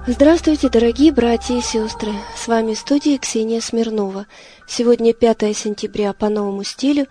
Здравствуйте, дорогие братья и сестры! С вами в студии Ксения Смирнова. Сегодня 5 сентября по новому стилю,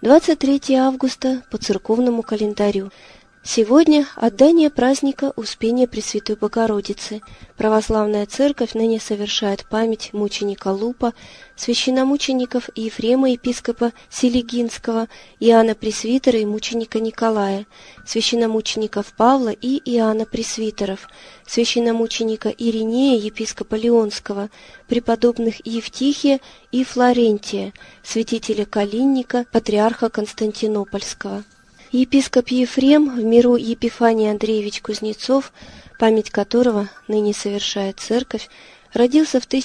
23 августа по церковному календарю. Сегодня отдание праздника Успения Пресвятой Богородицы. Православная Церковь ныне совершает память мученика Лупа, священномучеников Ефрема епископа Селигинского, Иоанна Пресвитера и мученика Николая, священномучеников Павла и Иоанна Пресвитеров, священномученика Иринея епископа Леонского, преподобных Евтихия и Флорентия, святителя Калинника, патриарха Константинопольского. Епископ Ефрем, в миру Епифаний Андреевич Кузнецов, память которого ныне совершает Церковь, родился в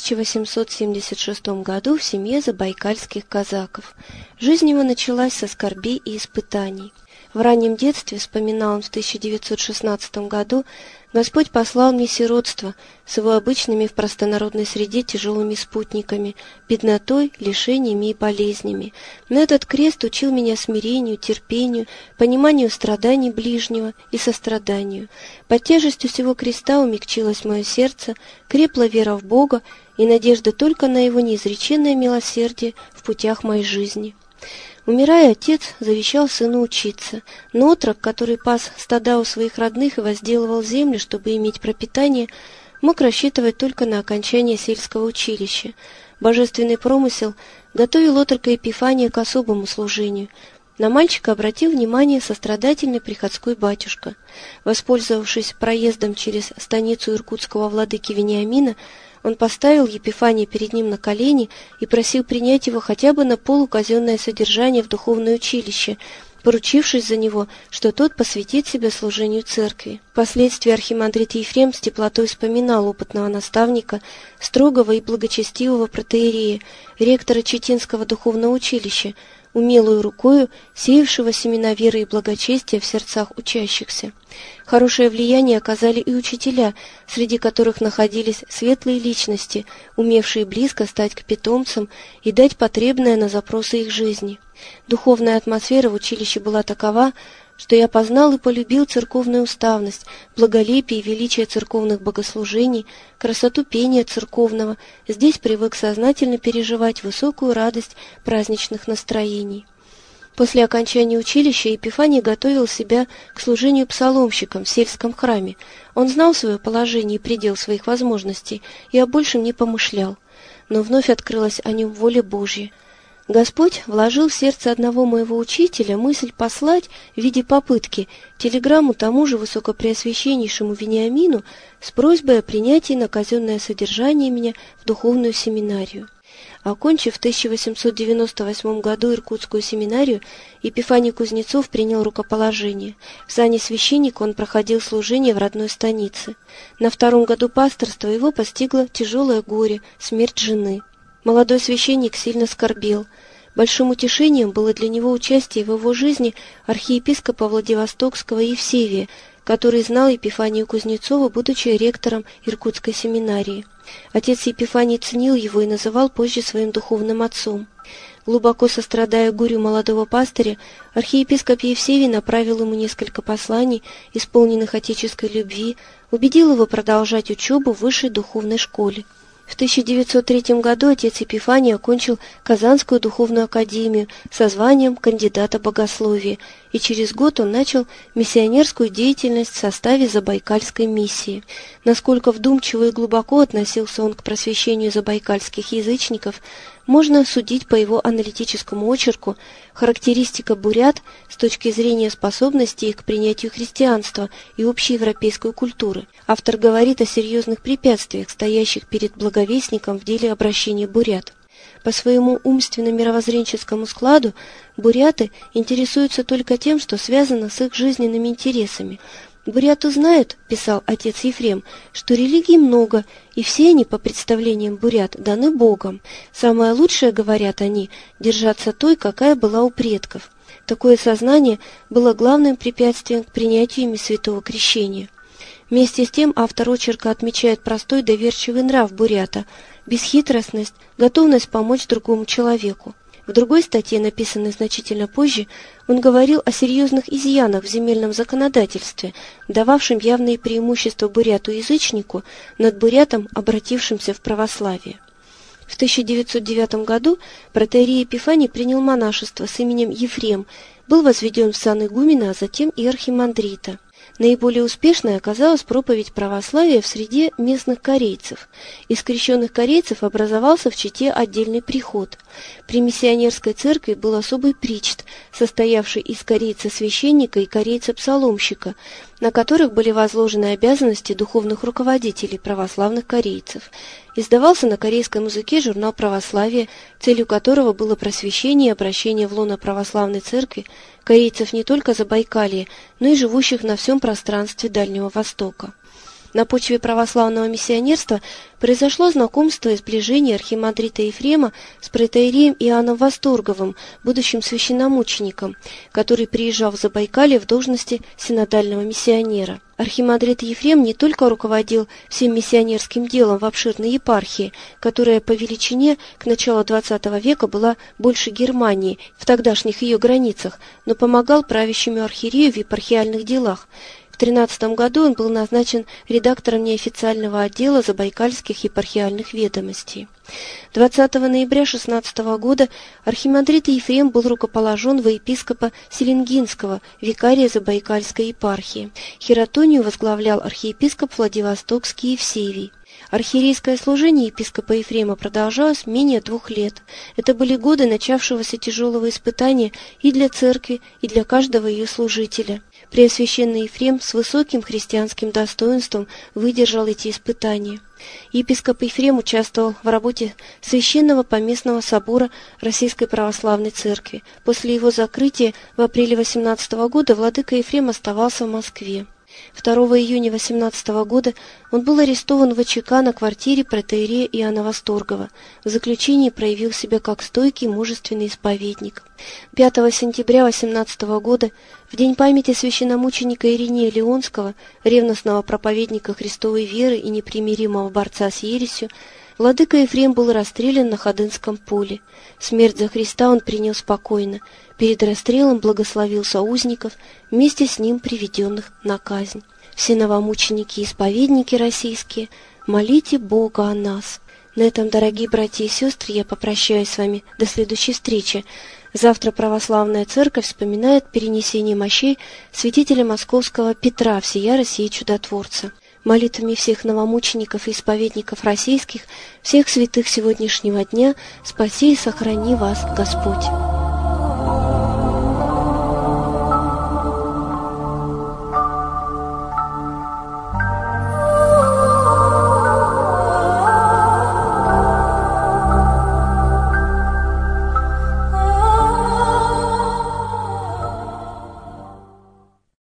1876 году в семье забайкальских казаков. Жизнь его началась со скорбей и испытаний. В раннем детстве, вспоминал он в 1916 году, Господь послал мне сиротство с его обычными в простонародной среде тяжелыми спутниками, беднотой, лишениями и болезнями. Но этот крест учил меня смирению, терпению, пониманию страданий ближнего и состраданию. Под тяжестью сего креста умягчилось мое сердце, крепла вера в Бога и надежда только на Его неизреченное милосердие в путях моей жизни. Умирая, отец завещал сыну учиться, но отрок, который пас стада у своих родных и возделывал землю, чтобы иметь пропитание, мог рассчитывать только на окончание сельского училища. Божественный промысел готовил отрока Епифания к особому служению. На мальчика обратил внимание сострадательный приходской батюшка. Воспользовавшись проездом через станицу иркутского владыки Вениамина, он поставил Епифания перед ним на колени и просил принять его хотя бы на полуказенное содержание в духовное училище, поручившись за него, что тот посвятит себя служению церкви. Впоследствии архимандрит Ефрем с теплотой вспоминал опытного наставника, строгого и благочестивого протоиерея, ректора Читинского духовного училища, умелую рукою сеявшего семена веры и благочестия в сердцах учащихся. Хорошее влияние оказали и учителя, среди которых находились светлые личности, умевшие близко стать к питомцам и дать потребное на запросы их жизни. Духовная атмосфера в училище была такова, что я познал и полюбил церковную уставность, благолепие и величие церковных богослужений, красоту пения церковного, здесь привык сознательно переживать высокую радость праздничных настроений. После окончания училища Епифаний готовил себя к служению псаломщиком в сельском храме. Он знал свое положение и предел своих возможностей, и о большем не помышлял. Но вновь открылась о нем воля Божья. Господь вложил в сердце одного моего учителя мысль послать в виде попытки телеграмму тому же высокопреосвященнейшему Вениамину с просьбой о принятии на казенное содержание меня в духовную семинарию. Окончив в 1898 году Иркутскую семинарию, Епифаний Кузнецов принял рукоположение. В сане священника он проходил служение в родной станице. На 2-м году пасторства его постигло тяжелое горе, смерть жены. Молодой священник сильно скорбел. Большим утешением было для него участие в его жизни архиепископа Владивостокского Евсевия, который знал Епифания Кузнецова, будучи ректором Иркутской семинарии. Отец Епифаний ценил его и называл позже своим духовным отцом. Глубоко сострадая горю молодого пастыря, архиепископ Евсевий направил ему несколько посланий, исполненных отеческой любви, убедил его продолжать учебу в высшей духовной школе. В 1903 году отец Епифаний окончил Казанскую духовную академию со званием кандидата богословия, и через год он начал миссионерскую деятельность в составе Забайкальской миссии. Насколько вдумчиво и глубоко относился он к просвещению забайкальских язычников, можно судить по его аналитическому очерку «Характеристика бурят с точки зрения способностей их к принятию христианства и общеевропейской культуры». Автор говорит о серьезных препятствиях, стоящих перед благовестником в деле обращения бурят. По своему умственно-мировоззренческому складу буряты интересуются только тем, что связано с их жизненными интересами. «Буряты знают, — писал отец Ефрем, — что религий много, и все они, по представлениям бурят, даны Богом. Самое лучшее, — говорят они, — держаться той, какая была у предков». Такое сознание было главным препятствием к принятию ими святого крещения. Вместе с тем автор очерка отмечает простой доверчивый нрав бурята, бесхитростность, готовность помочь другому человеку. В другой статье, написанной значительно позже, он говорил о серьезных изъянах в земельном законодательстве, дававшем явные преимущества буряту-язычнику над бурятом, обратившимся в православие. В 1909 году протоиерей Епифаний принял монашество с именем Ефрем, был возведен в сан игумена, а затем и архимандрита. Наиболее успешной оказалась проповедь православия в среде местных корейцев. Из крещенных корейцев образовался в Чите отдельный приход. При миссионерской церкви был особый причт, состоявший из корейца-священника и корейца-псаломщика, на которых были возложены обязанности духовных руководителей православных корейцев. Издавался на корейском языке журнал «Православие», целью которого было просвещение и обращение в лоно православной церкви корейцев не только Забайкалья, но и живущих на всем пространстве Дальнего Востока. На почве православного миссионерства произошло знакомство и сближение архимандрита Ефрема с протоиереем Иоанном Восторговым, будущим священномучеником, который приезжал в Забайкалье в должности синодального миссионера. Архимандрит Ефрем не только руководил всем миссионерским делом в обширной епархии, которая по величине к началу XX века была больше Германии в тогдашних ее границах, но помогал правящему архиерею в епархиальных делах. В 13 году он был назначен редактором неофициального отдела забайкальских епархиальных ведомостей. 20 ноября 16 года архимандрит Ефрем был рукоположен во епископа Селенгинского, викария Забайкальской епархии. Хиротонию возглавлял архиепископ Владивостокский Евсевий. Архиерейское служение епископа Ефрема продолжалось менее 2 лет. Это были годы начавшегося тяжелого испытания и для церкви, и для каждого ее служителя. Преосвященный Ефрем с высоким христианским достоинством выдержал эти испытания. Епископ Ефрем участвовал в работе Священного Поместного собора Российской Православной Церкви. После его закрытия в апреле 18 года владыка Ефрем оставался в Москве. 2 июня 18 года он был арестован в ВЧК на квартире протоиерея Иоанна Восторгова. В заключении проявил себя как стойкий, мужественный исповедник. 5 сентября 18 года, в день памяти священномученика Иринея Леонского, ревностного проповедника Христовой веры и непримиримого борца с ересью, владыка Ефрем был расстрелян на Ходынском поле. Смерть за Христа он принял спокойно. Перед расстрелом благословил соузников, вместе с ним приведенных на казнь. Все новомученики и исповедники российские, молите Бога о нас. На этом, дорогие братья и сестры, я попрощаюсь с вами до следующей встречи. Завтра Православная Церковь вспоминает перенесение мощей святителя московского Петра, всея России чудотворца. Молитвами всех новомучеников и исповедников российских, всех святых сегодняшнего дня, спаси и сохрани вас Господь.